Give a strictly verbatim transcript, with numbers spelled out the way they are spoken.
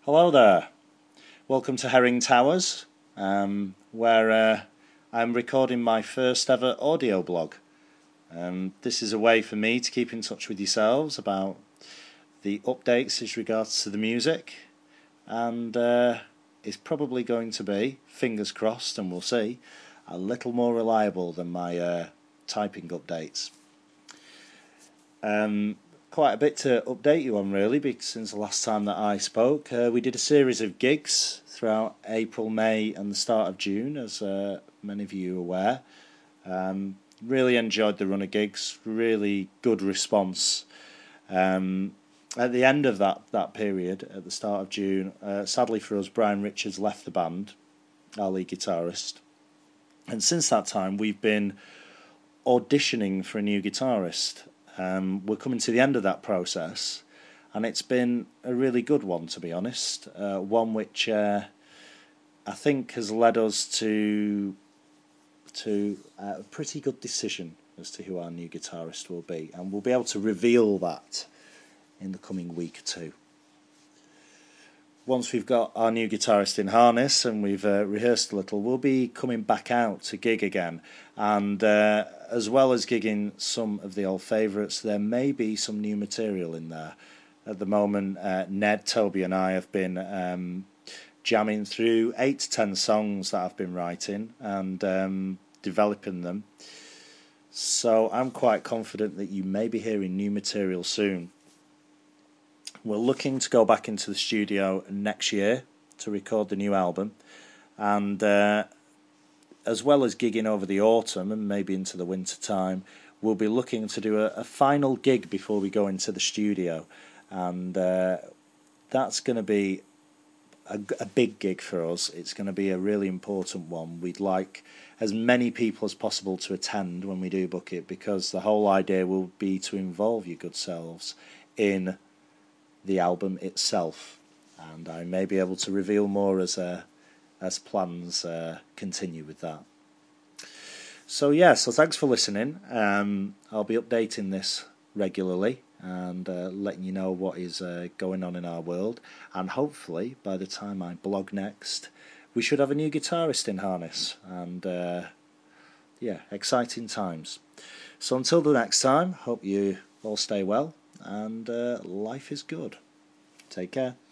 Hello there, welcome to Herring Towers, um, where uh, I'm recording my first ever audio blog. Um, this is a way for me to keep in touch with yourselves about the updates as regards to the music, and uh, it's probably going to be, fingers crossed and we'll see, a little more reliable than my uh, typing updates. Um, quite a bit to update you on really, because since the last time that I spoke, uh, we did a series of gigs throughout April, May and the start of June, as uh, many of you are aware. Um, really enjoyed the run of gigs, really good response. Um, at the end of that, that period, at the start of June, uh, sadly for us, Brian Richards left the band, our lead guitarist. And since that time, we've been auditioning for a new guitarist. Um, we're coming to the end of that process, and it's been a really good one, to be honest. Uh, one which uh, I think has led us to to a pretty good decision as to who our new guitarist will be, and we'll be able to reveal that in the coming week or two. Once we've got our new guitarist in harness and we've uh, rehearsed a little, we'll be coming back out to gig again. And uh, as well as gigging some of the old favourites, there may be some new material in there. At the moment, uh, Ned, Toby and I have been um, jamming through eight to ten songs that I've been writing and um, developing them. So I'm quite confident that you may be hearing new material soon. We're looking to go back into the studio next year to record the new album, and uh, as well as gigging over the autumn and maybe into the winter time, we'll be looking to do a, a final gig before we go into the studio, and uh, that's going to be a, a big gig for us. It's going to be a really important one. We'd like as many people as possible to attend when we do book it, because the whole idea will be to involve your good selves in the album itself, and I may be able to reveal more as uh, as plans uh, continue with that. So yeah, so thanks for listening. Um, I'll be updating this regularly and uh, letting you know what is uh, going on in our world, and hopefully by the time I blog next, we should have a new guitarist in harness, and uh, yeah, exciting times. So until the next time, hope you all stay well, and uh, life is good. Take care.